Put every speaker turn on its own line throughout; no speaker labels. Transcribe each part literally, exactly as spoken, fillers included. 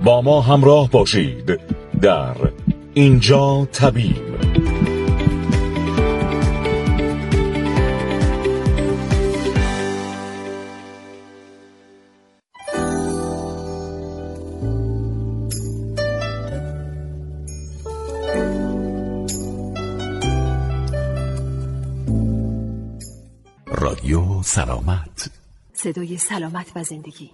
با ما همراه باشید در اینجا طبیب. رادیو سلامت،
صدای سلامت و زندگی.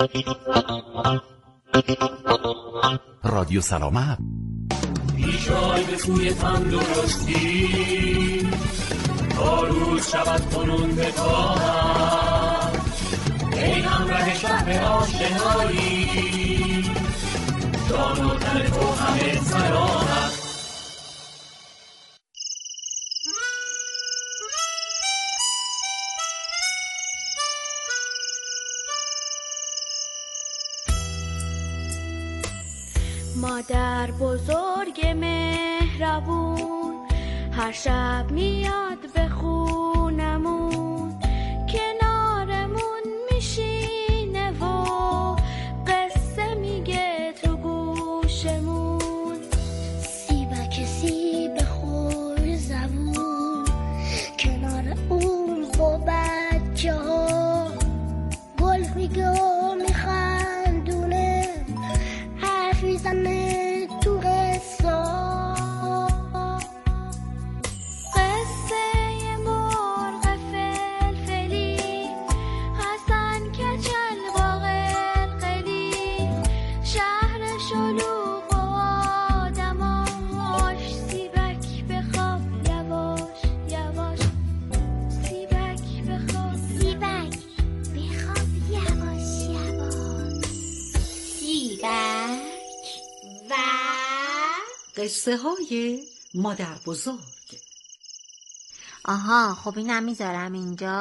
رادیو سلامت.
بیشای به سوی تندرستی، تا روز شود کنون به پاهم، ای همراه شهر آشنایی، جان و تن تو همه سلامت.
مادر بزرگ مهربون هر شب میاد به خونمون، کنارمون میشینه و قصه میگه تو گوشمون. سیبک سیب خور زبون کنار اون و بچه ها گل میگه و میخندونه، حرف میزنه تو قصه قصه مرغ فلفلی، حسن کچل با قلقلی، شهر شلوغ و آدماش، سیبک بخواب یواش یواش، سیبک بخواب سیبک بخواب یواش یواش. سیبک و
قصه های مادر بزرگ.
آها خب اینم میذارم اینجا.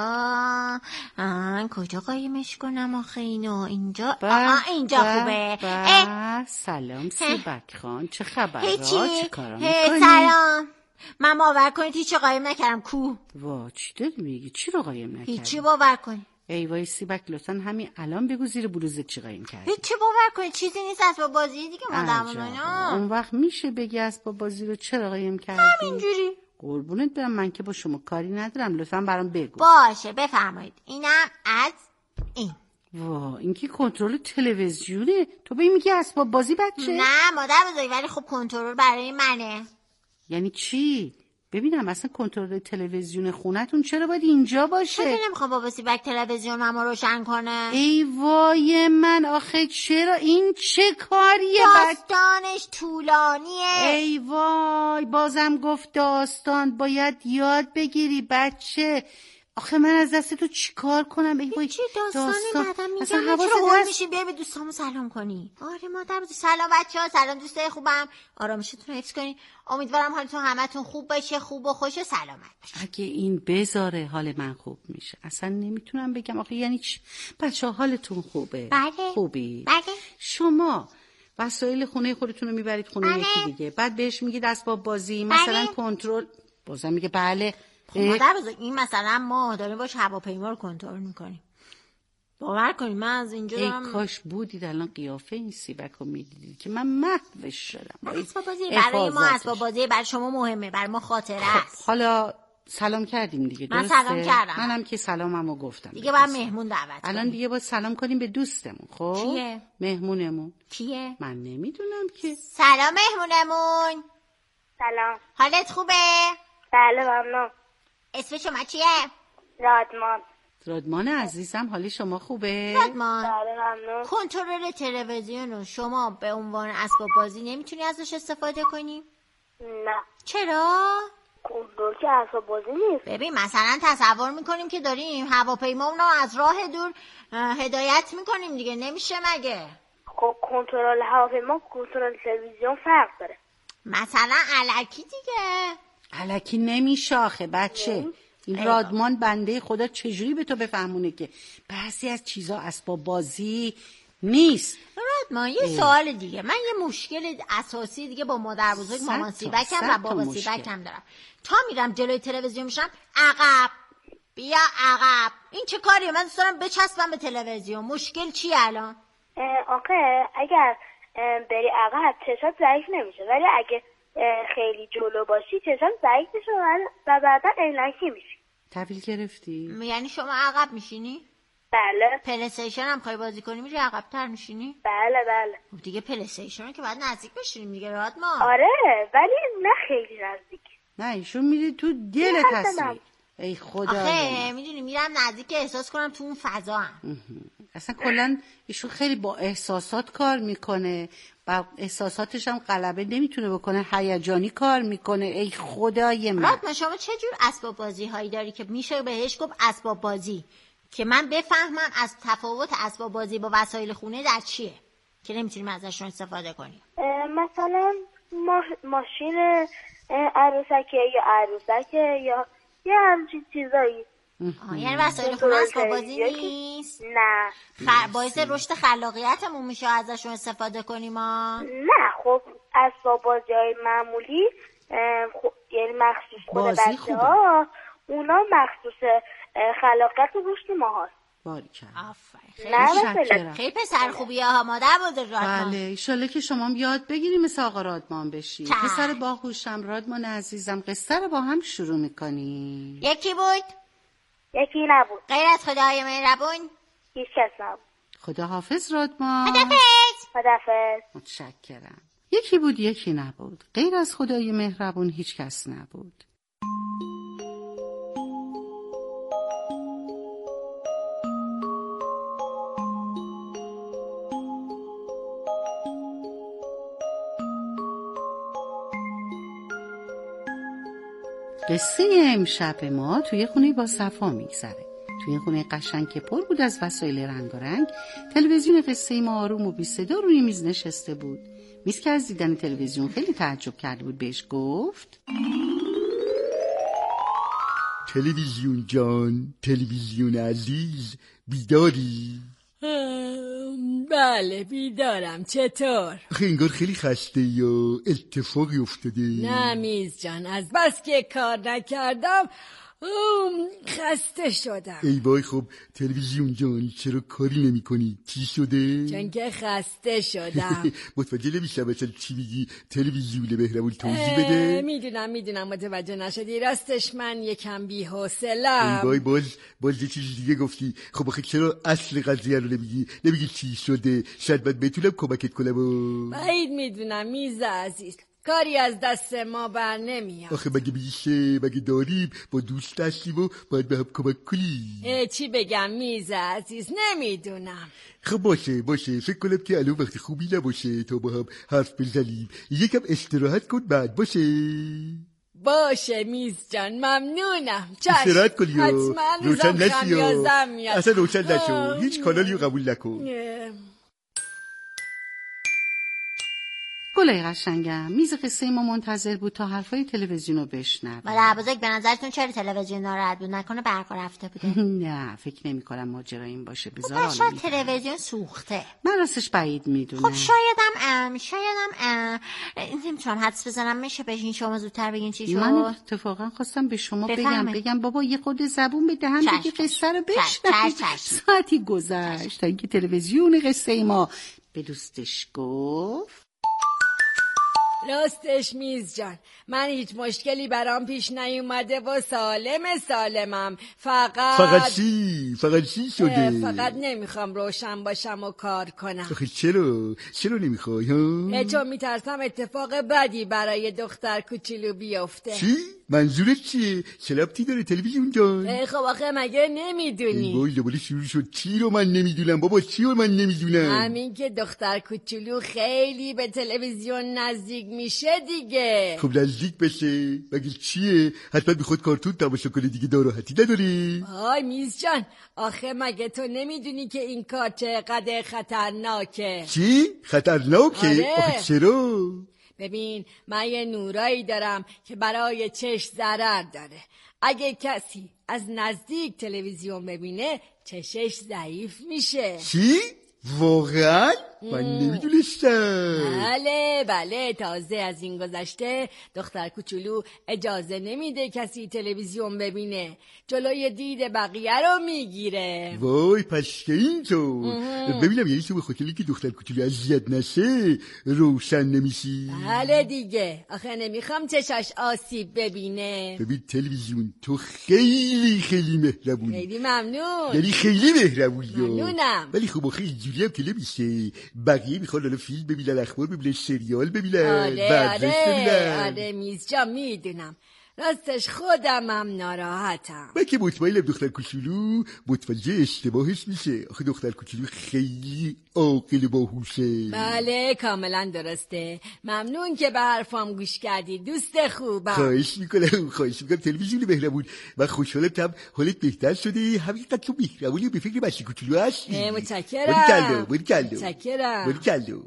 آه کجا قایمش کنم آخه اینو؟ اینجا آه اینجا خوبه.
اه سلام سیبک خان، چه خبره؟ چه کارا میکنی؟
سلام. من باور کنید هیچی قایم نکردم. کو
وا چی داری میگی؟ چی رو قایم نکردی؟
هیچی باور کنید.
ای وای سیبک لطفا همین الان بگو زیر بلوزت چی قایم کردی؟
هیچی باور کنید، چیزی نیست، اسباب بازی دیگه مادرمون.
اون وقت میشه بگی اسباب بازی رو چرا قایم کردی؟
همینجوری.
قربونت برم، من که با شما کاری ندارم، لطفا برام بگو.
باشه بفرمایید. اینم از این.
وا این که کنترل تلویزیونه، تو به این میگی اسباب بازی بچه؟
نه مادر بزرگ، ولی خب کنترل برای منه.
یعنی چی؟ ببینم اصلا کنترل تلویزیون خونتون چرا باید اینجا باشه؟
چرا نمیخوام بابا سیبک تلویزیون همو روشن کنه؟
ای وای من آخه چرا؟ این چه کاریه؟
داستانش طولانیه.
ای وای بازم گفت داستان، باید یاد بگیری بچه. آخه من از دست تو چی کار کنم؟ ای وای
چی داستان, داستان. بعدم میگم
چرا
هول میشین بیای به دوستامو سلام کنی؟ آره مادر بزرگ. سلام بچه‌ها، سلام دوستای خوبم، آرامشتون رو حفظ کنین. امیدوارم حالتون همتون خوب باشه، خوب و خوش و سلامت باشه.
اگه این بذاره حال من خوب میشه. اصلا نمیتونم بگم آخه یعنی چی؟ بچه‌ها حالتون خوبه؟
بله.
خوبی؟
بله.
شما وسایل خونه خودتون رو میبرید خونه بله. یکی دیگه، بعد بهش میگید اسباب بازی
بله.
مثلا کنترل، بازم میگه بله.
مادر بزرگ این مثلا ما داریم باش هواپیما رو کنترل میکنیم. باور کنید من از اینجا
ای
دارم.
کاش بودید الان قیافه این سیبک رو میدیدید که من محوش شدم.
اسباب بازی برای ما، اسباب بازی برای شما مهمه، برای ما خاطره است.
خب حالا سلام کردیم دیگه،
من
درسته؟
سلام کردم.
منم که سلاممو گفتم
دیگه باید مهمون دعوت کنیم.
الان دیگه باید سلام کنیم به دوستمون. خب
کیه؟
مهمونمون
کیه؟
من نمیدونم که.
سلام مهمونمون.
سلام.
حالت خوبه؟
بله ممنون.
اسم شما چیه؟
رادمان.
رادمان عزیزم حال شما خوبه؟
رادمان.
بله ممنون.
کنترل تلویزیون رو شما به عنوان اسباب بازی نمیتونی ازش استفاده کنی؟
نه.
چرا؟
کنترل که اسباب بازی نیست.
ببین مثلا تصور میکنیم که داریم هواپیمامون رو از راه دور هدایت میکنیم دیگه، نمیشه مگه؟
خب کنترل هواپیما کنترل تلویزیون فرق داره.
مثلا الکی دیگه.
الکی نمیشه آخه بچه. این رادمان بنده خدا چجوری به تو بفهمونه که بعضی از چیزا اسباب بازی نیست؟
رادمان یه سوال دیگه، من یه مشکل اساسی دیگه با مادر بزرگ مامان سیبکم و بابا سیبکم دارم. تا میرم جلوی تلویزیون میشم عقب بیا عقب، این چه کاریه؟ من دوست دارم بچسبم به تلویزیون. مشکل چیه الان؟
آخه اگر بری عقب چشات ضعیف نمیشه، ولی اگه خیلی جلو باشی چشات ضعیف میشه و بعدا عینکی میشی.
تحویل گرفتی؟
یعنی شما عقب میشینی؟
بله.
پلی استیشن هم خواهی بازی کنی میری عقب تر میشینی؟
بله بله.
خب دیگه پلی استیشن که باید نزدیک بشینیم دیگه رادمان.
آره ولی نه خیلی نزدیک.
نه ایشون میری تو دل تصویر. ای خدا.
آخه میدونی میرم نزدیک احساس کنم تو اون فضا هم.
اصلا کلا ایشون خیلی با احساسات کار میکنه، با احساساتش هم غلبه نمیتونه بکنه، هیجانی کار میکنه. ای خدای من.
رادمان شما چه جور اسباب بازی هایی داری که میشه بهش گفت اسباب بازی که من بفهمم از تفاوت اسباب بازی با وسایل خونه در چیه که نمیتونیم ازشون استفاده کنیم؟
مثلا ما... ماشین عروسکه یا عروسکه یا یه همچین چیزایی.
یعنی وسایل خونه اسباب بازی نیست؟
نه.
خ... باعث رشد خلاقیتمون میشه ازشون استفاده کنیم ما؟
نه خب اسباب بازی های معمولی خب... یعنی مخصوص خود بچه ها اونا مخصوص خلاقیت و رشد ما هست.
باریکن.
آفرین. خیلی پسر خوبی ها مادر بزرگ رادمان.
بله ایشالله که شما یاد بگیریم مثل آقا رادمان بشی. پسر باهوشم رادمان عزیزم، قصه رو با هم شروع میکنیم.
یکی بود؟
یکی نبود.
غیر از خدای مهربون؟
هیچ کس نبود.
خدا حافظ رادمان.
خدافظ.
خدافظ.
متشکرم. یکی بود یکی نبود. غیر از خدای مهربون هیچ کس نبود. قصه امشب ما توی خونه با صفا میگذره. توی خونه قشنگ که پر بود از وسایل رنگارنگ، تلویزیون قصه ما آروم و بی صدا روی میز نشسته بود. میز که از دیدن تلویزیون خیلی تعجب کرده بود بهش گفت:
تلویزیون جان، تلویزیون عزیز، بیداری؟
بله بیدارم. چطور؟
آخه انگار خیلی خسته یا اتفاقی افتاده؟
نه میز جان، از بس که کار نکردم خسته شدم.
ای وای. خب تلویزیون جان چرا کاری نمی کنی؟ چی شده؟
چون که خسته شدم.
متوجه نمیشم اصلا چی میگی. تلویزیون مهربون توضیح بده.
میدونم میدونم متوجه نشدی. راستش من یکم بی حوصله‌ام.
ای وای باز باز یه چیز دیگه گفتی. خب آخه چرا اصل قضیه رو نمیگی؟ نمیگی چی شده؟ شاید من بتونم کمکت کنم.
بعید میدونم میز عزیز، کاری از دست ما بر نمیاد.
آخه مگه میشه؟ مگه داریم با دوست هستیم و باید به هم کمک کنیم.
چی بگم میز عزیز، نمیدونم.
خب باشه باشه، فکر کنم که الان وقت خوبی نباشه تا با هم حرف بزنیم. یکم استراحت کن بعد باشه.
باشه میز جان ممنونم. چشم
استراحت کنی.
حتما
روشن نشی. اصلا روشن نشو.
آه.
هیچ کانالی رو قبول نکن.
گلای قشنگم، میز قصه ما منتظر بود تا حرفای تلویزیون رو بشنوه.
مادر بزرگ به نظرتون چرا تلویزیون ناراحت بود؟ نکنه برق رفته بوده؟
نه فکر نمی کنم ماجرا این باشه. بذار
شاید تلویزیون سوخته.
من راستش بعید میدونم.
خب شایدم ام شایدم ام نمیتونم حدس بزنم. میشه بهین شما زودتر بگین چی شد؟
من اتفاقا خواستم به شما بگم بگم بابا یه خود زبون به دهن بگی قصه رو بشنوید. ساعتی گذشت تا اینکه تلویزیون قصه ما به دوستش گفت:
راستش میز جان، من هیچ مشکلی برام پیش نیومده و سالم سالمم. فقط
فقط چی؟ فقط چی شده؟
فقط نمیخوام روشن باشم و کار کنم.
آخه چرا؟ چرا نمیخوای ها؟
چون میترسم اتفاق بدی برای دختر کوچولو بیفته.
چی؟ منظورت چیه؟ چه ربطی داره تلویزیون جان؟
خب آخه مگه نمیدونی؟
ای وای دوباره شروع شد. چی رو من نمیدونم بابا؟ چی رو من نمیدونم؟
همین که دختر کوچولو خیلی به تلویزیون نزدیک میشه دیگه.
خب نزدیک بشه مگه چیه؟ حتما میخواد کارتون تماشا کنه دیگه. ناراحتی نداری؟
آی میز جان، آخه مگه تو نمیدونی که این کار چقدر خطرناکه؟
چی؟ خطرناکه؟
آره.
آخه چرا؟
ببین من یه نورایی دارم که برای چشم ضرر داره. اگه کسی از نزدیک تلویزیون ببینه چشش ضعیف میشه.
چی؟ واقعا؟ من نمیدونستم.
بله بله، تازه از این گذشته دختر کوچولو اجازه نمیده کسی تلویزیون ببینه، جلوی دید بقیه رو میگیره.
وای پس که اینطور. ببینم یعنی تو به خاطر که دختر کوچولو اذیت نشه روشن نمیشی؟
بله دیگه، آخه نمیخوام چشاش آسیب ببینه.
ببین تلویزیون تو خیلی خیلی مهربونی.
خیلی ممنون.
یعنی خیلی مهربونی.
ممنونم.
ولی خب آخه اینجوری هم که نمیشه، بقیه میخوان حالا فیلم ببینن، اخبار ببینن، سریال ببینن،
آره آره آره میز جا میدونم، راستش خودم هم ناراحتم.
من که مطمئنم دختر کوچولو متوجه اشتباهش میشه. آخه دختر کوچولو خیلی عاقل باهوشه.
بله کاملا درسته. ممنون که به حرفام گوش کردی دوست خوبم.
خواهش میکنم خواهش میکنم تلویزیون مهربون. من خوشحالم تم حالت بهتر شده، همینقدر تو مهربونی به فکر بچه کوچولو هستی.
متشکرم.
باری کلو باری کلو
متشکرم.
باری کلو.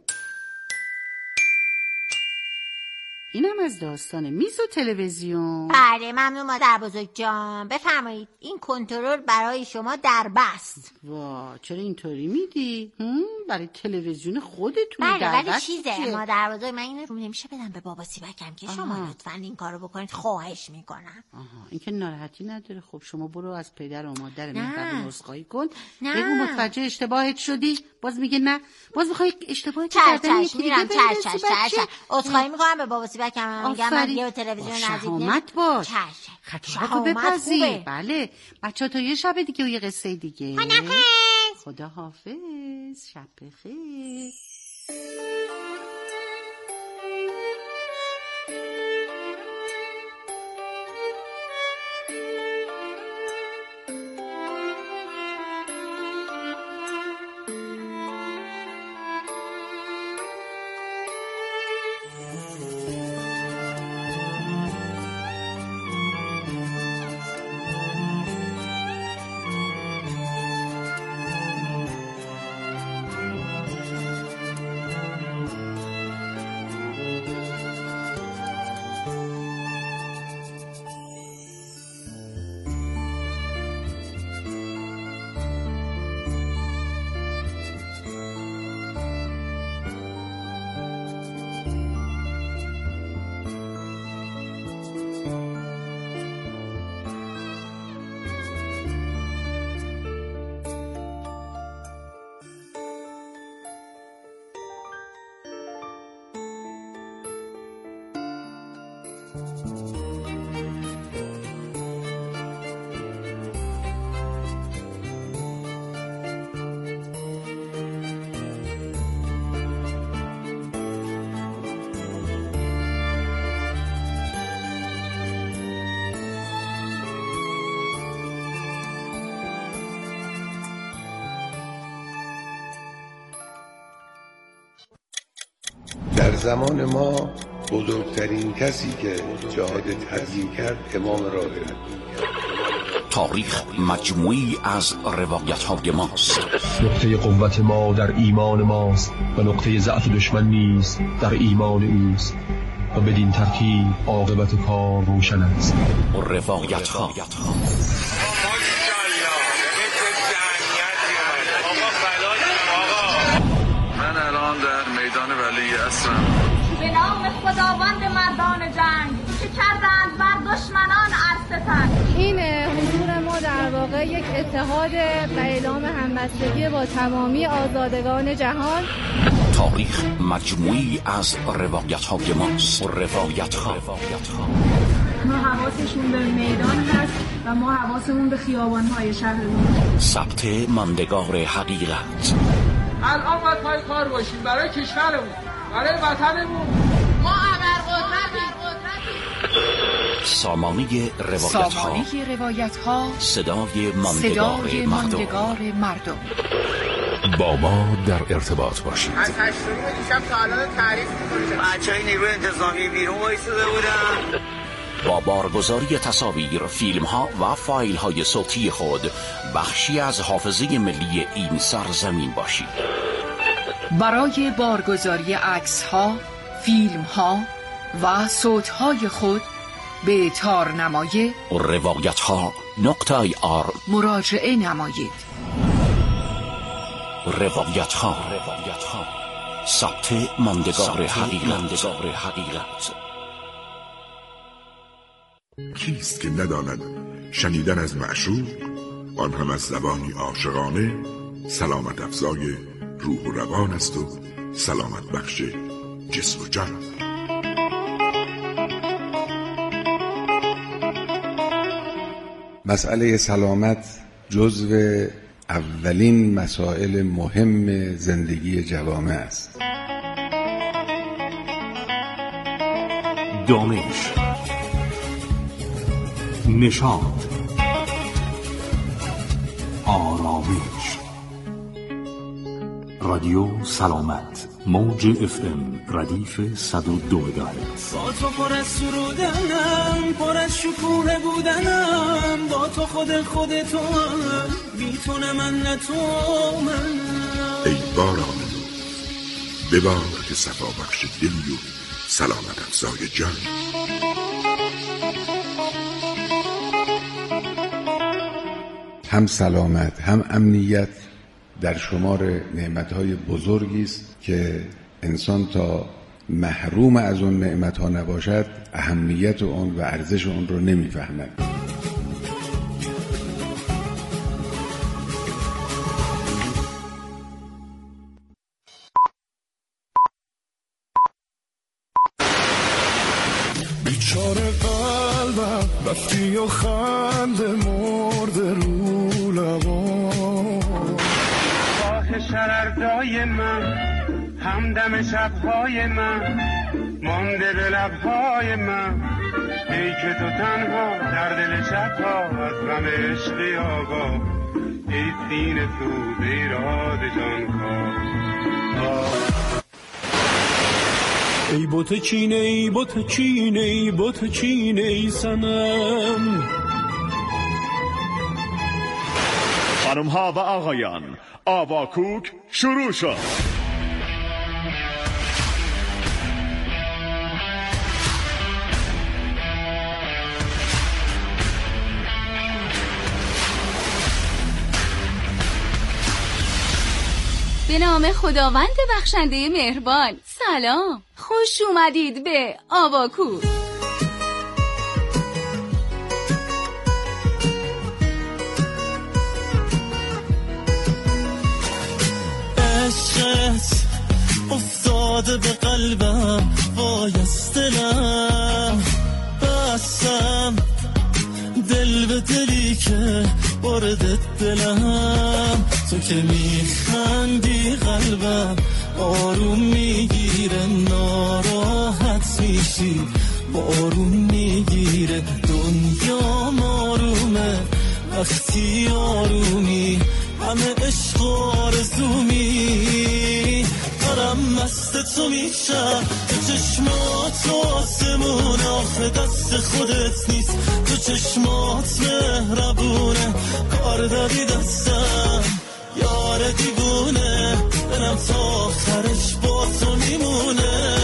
اینم از داستان میز و تلویزیون.
بله ممنون مادر بزرگ جان. بفرمایید این کنترل برای شما در بست.
وا چرا اینطوری میدی؟ برای تلویزیون خودتون
بله
در
ولی
بست
چیزه
چیه؟
مادر بزرگ، من این رو نمیشه بدم به بابا سیبکم که شما
آها.
لطفا این کارو بکنید، خواهش میکنم.
آها این که ناراحتی نداره. خب شما برو از پدر و مادر
نه.
مهربون عذرخواهی کن.
نه.
بگو متوجه اشتباهت شدی. باز میگه نه، باز میخوای اشتباهت
چش
کردن
چش میرم. چش چش چش عذرخواهی میکنم به بابا سیبکم، میگم من دیگه تلویزیون نزدیک
شهامت باش.
چش
خطاهاتو بپذیر. بله بچه‌ها تا یه شب دیگه و یه قصه دیگه. خدا حافظ. شب بخیر.
در زمان ما بزرگترین کسی که جهاد تبیین کرد امام راهب.
تاریخ مجموعی از روایت‌های ماست.
نقطه قوت ما در ایمان ماست و نقطه ضعف دشمن نیز در ایمان اوست و بدین ترتیب عاقبت کار روشن است.
روایت‌ها
من الان در میدان ولی هستم.
به نام خداوند مردان جنگ که کردند بر دشمنان ارستن.
این حضور ما در واقع یک اتحاد و اعلام همبستگی با تمامی آزادگان جهان.
تاریخ مجموعی از روایت‌های ماست. روایت‌ها
ما حواسشون به میدان هست و ما حواسمون به خیابان‌های شهرمون.
ثبت ماندگار حقیقت.
الان باید پای کار باشیم برای کشورمون، برای وطنمون.
ما ابرقدرتیم.
سامانه روایت‌ها.
سامانه روایت‌ها.
صدای ماندگار,
صدای ماندگار مردم.
با ما در ارتباط باشید.
از هشتمی دیشب تا الان تعریف می‌کنیم.
بچه‌های نیروی انتظامی بیرون وایساده بودن.
با بارگذاری تصاویر، فیلم‌ها و فایل‌های صوتی خود بخشی از حافظه ملی این سرزمین باشید.
برای بارگذاری عکس‌ها، فیلم‌ها و صوت‌های خود به تارنمای
روایت‌ها نقطه آر
مراجعه نمایید.
روایت ها ثبت ماندگار حقیقت.
کیست که نداند شنیدن از معشوق، آن هم از زبانی عاشقانه، سلامت افزای روح و روان است و سلامت بخش جسم و جان.
مسئله سلامت جزو اولین مسائل مهم زندگی جوامع است.
دانش، نشاط، آرامش. رادیو سلامت، موج اف ام ردیف صد و دو مگاهرتز.
با تو پر از سرودنم، پر از شکوه بودنم، با تو خود خود تو هم، بی تو نه من نه تو من.
ای باران ببار که صفا بخش دلی و سلامت افزای جان.
هم سلامت هم امنیت در شمار نعمتهای بزرگی است که انسان تا محروم از اون نعمتها نباشد اهمیت اون و ارزش اون رو نمیفهمد.
بیچاره قلبم رفتی و خنده مرده رو لبان.
راه شرردای من، همدم شبهای من، مانده به لبهای من. ای که تو تنها در دل شبها از غم عشقی آگاه. ای سینه سوز ایراد جانکاه.
ای بوت چینه ای بوت چینه ای بوت چینه ای سنم.
خانم ها و آقایان، آواکوک شروع شد.
به نام خداوند بخشنده مهربان. سلام، خوش اومدید به آواکوک.
عشقت افتاده به قلبم، وای از دلم بستم دل به دلی که برده دلم. تو که میخندی قلبم آروم میگیره، ناراحت میشی بارون میگیره. دنیا آرومه وقتی آرومی، همه عشق و آرزومی. دارم مست تو میشم، تو چشمات آسمون، آخه دست خودت نیست، تو چشمات مهربونه. کار دادی دستم یار دیوونه، دلم تا آخرش با تو میمونه.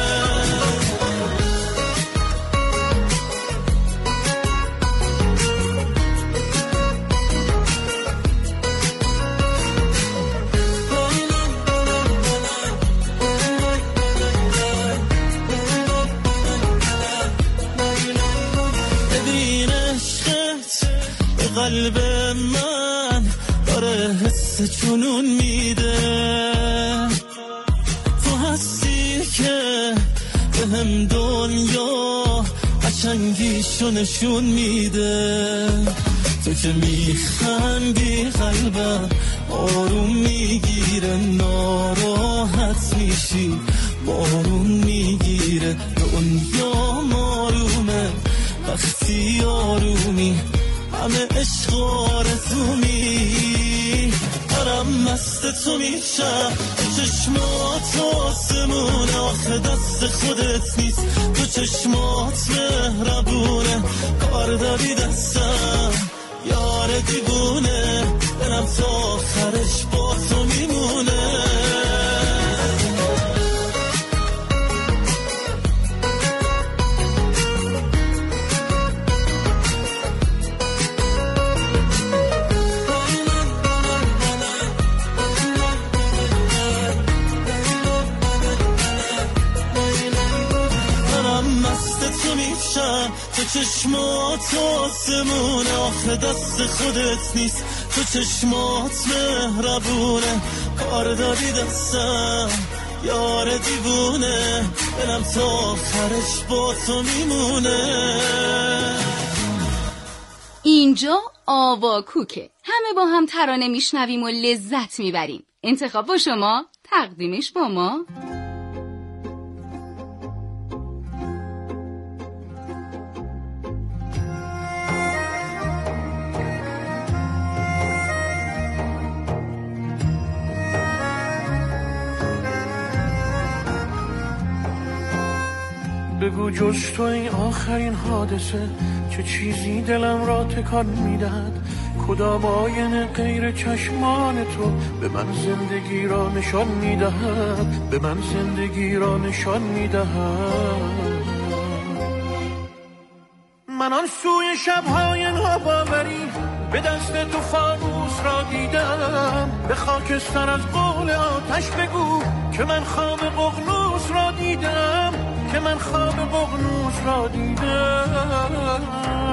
قلب من داره حس جنون میده، تو هستی که به هم دنیا قشنگیشو نشون میده. تو که میخندی قلبم آروم میگیره، ناراحت میشی بارون میگیره. دنیا آرومه وقتی آرومی، همه عشق و آرزومی. دارم مست تو میشم، چشمات آسمون، آخه دست خودت نیست، تو چشمات مهربونه. کار داری دستم یار دیوونه، دلم تا آخرش با تو میمونه. روشن، تو چشمات آسمونه، آخه دست خودت نیست، تو چشمات مهربونه، کار دادی دستم یار دیوونه، دلم تا آخرش با تو میمونه.
اینجا آواکوکه، همه با هم ترانه میشنویم و لذت میبریم. انتخاب با شما، تقدیمش با ما.
بگو جز تو این آخرین حادثه چه چیزی دلم را تکان میدهد، کدام آینه غیر چشمان تو به من زندگی را نشان میدهد، به من زندگی را نشان میدهد. من آن سوی شبهای ناباوری به دست تو فانوس را دیدم، به خاکستر از قول آتش بگو که من خواب ققنوس را دیدم، که من خواب ققنوس را دیدم.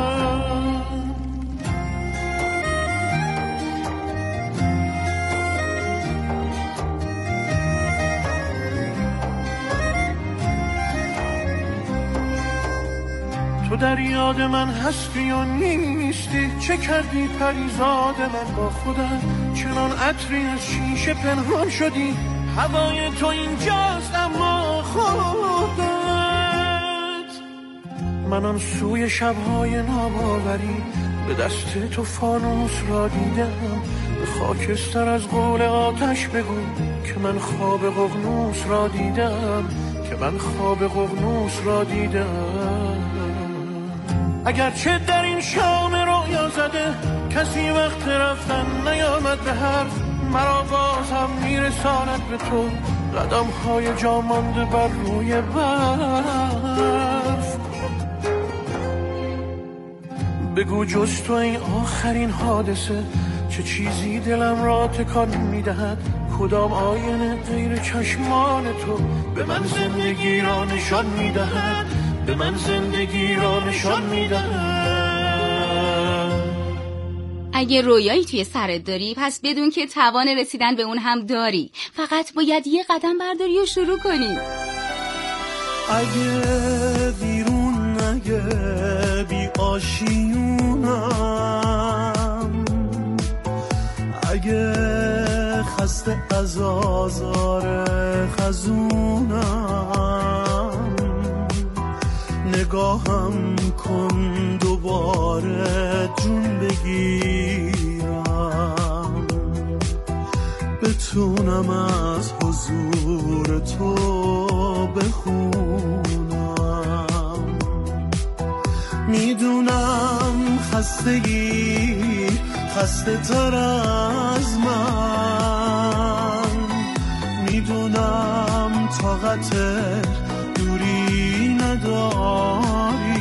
تو در یاد من هستی یا نیستی، چه کردی پریزاد من با خودم، چنان عطری از شیشه پنهان شدی، هوای تو اینجاست اما خودت. من آن سوی شبهای ناباوری به دست تو فانوس را دیدم، به خاکستر از قول آتش بگو که من خواب ققنوس را دیدم، که من خواب ققنوس را دیدم. اگرچه در این شام رویا زده کسی وقت رفتن نیامد به حرف، مرا باز هم میرساند به تو قدم های جا مانده بر روی برف. بگو جز تو این آخرین حادثه چه چیزی دلم را تکان میدهد، کدام آینه غیر چشمان تو به من زندگی را نشان میدهد، به من زندگی را نشان میدهد.
اگه رویایی توی سرت داری پس بدون که توان رسیدن به اون هم داری، فقط باید یه قدم برداری و شروع کنی.
اگه بیرون اگه بی آشیونم، اگه خسته از آزار خزونم، نگاهم کن دوباره جون بگیرم، بتونم از حضور تو بخونم. میدونم خستگی خسته تر از من، میدونم طاقت دوری نداری،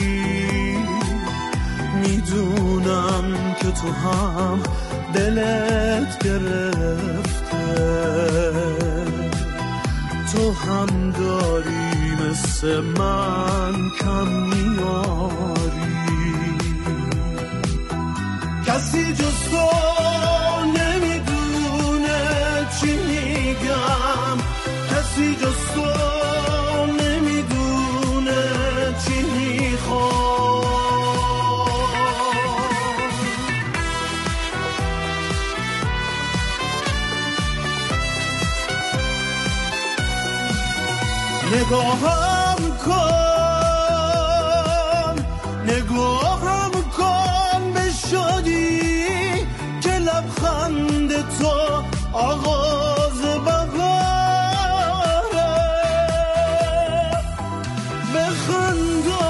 میدونم که تو هم دلت گرفته، تو هم داری مثل من کم میاری. کسی جز تو نمیدونه چی میگم، کسی جز تو نمیدونه چی میخوام. نگاهم کن نگاهم کن به شادی که لبخند تو آغاز بهاره، بخندا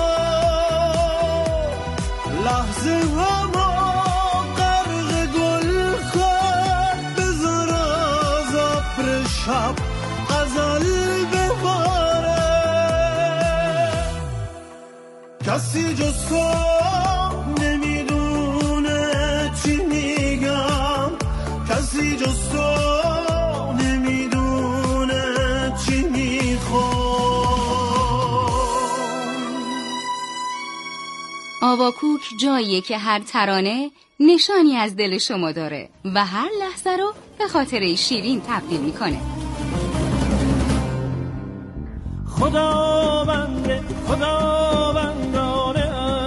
لحظه هوا غرق گل کن، بذار از ابر شب غزل بباره. کسی جز تو نمیدونه چی میگم، کسی جز تو نمیدونه چی میخوام.
هاواکوک جاییه که هر ترانه نشانی از دل شما داره و هر لحظه رو به خاطره شیرین تبدیل میکنه.
خداوند خداوندان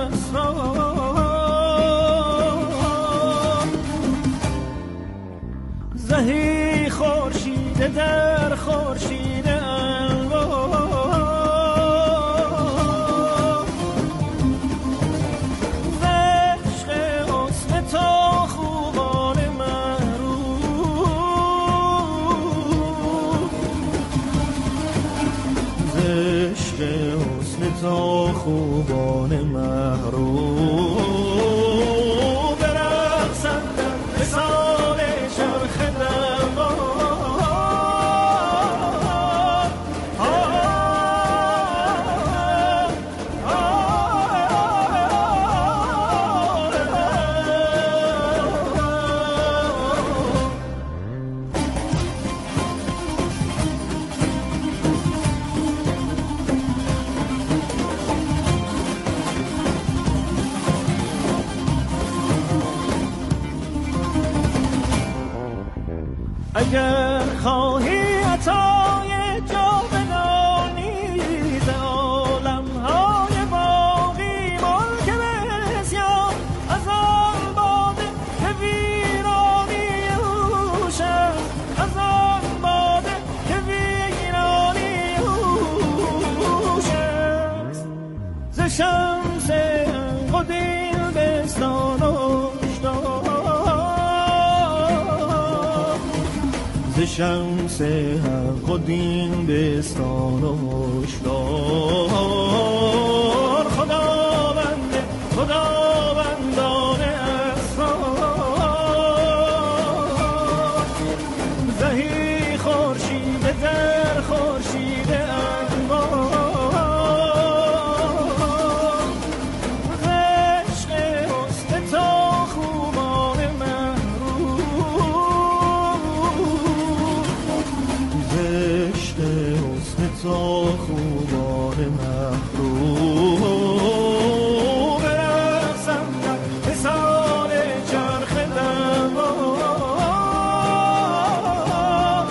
اسرار، زهی خورشید در خورشید انوار، ز عشق حسن تو خوبان محروم، ز عشق حسن تو خوبان محروم، برقصند به سال چرخ اگر خواهی عطای جاودانی ز عالم‌های باقی ملک بسیار، از آن باده که ویرانی اوش است، از آن باده که ویرانی اوش است، ز شمس قدیم بستان شمس حق و دین بستان و هشدار، خداوند خداوندان اسرار، زهی خورشید در خورشید انوار، ز عشق حسن تو خوبان تو خوبان محروم، برقصند به سال چرخ دوار،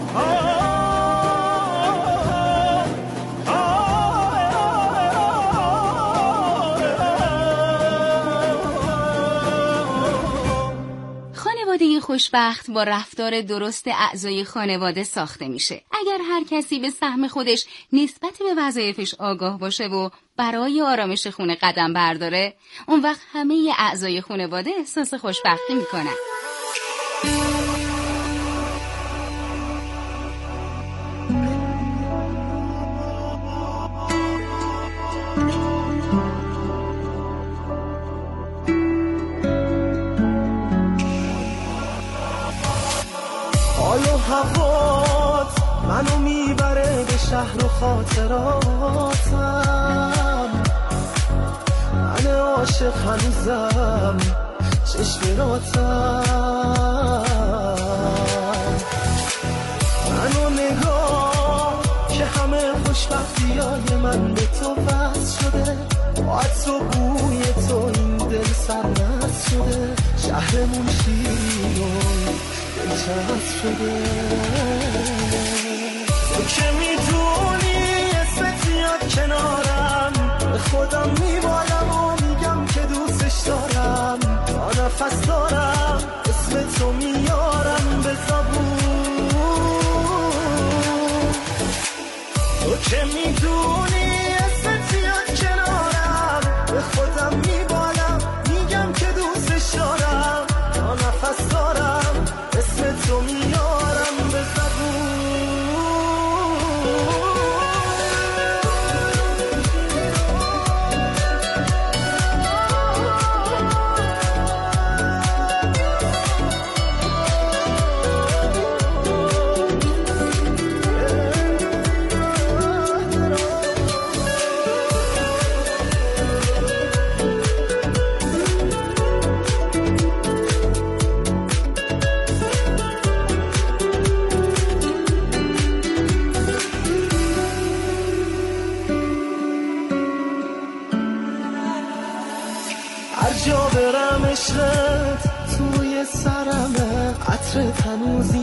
خانواده خوشبخت با رفتار درست اعضای خانواده ساخته میشه. اگر هر کسی به سهم خودش نسبت به وظایفش آگاه باشه و برای آرامش خونه قدم برداره، اون وقت همه اعضای خانواده احساس خوشبختی میکنن.
حال و هوات منو میبره به شهر و خاطراتم، من عاشق هنوزم چشم راتم، منو نگاه که همه خوشبختیای من به تو وصل شده، با تو بوی تو این دل سرمست شده، شهرمون شیرین و دلچسب شده، تو که میدونی اسمت میاد کنارم، به خودم میبالم و میگم که دوستش دارم، تا نفس دارم اسم تو میارم به زبون، تو که میدونی اسمت میاد کنارم، به خودم میبالم میگم که دوستش دارم، تا نفس دارم اسم تو میارم به زبون.
هنوز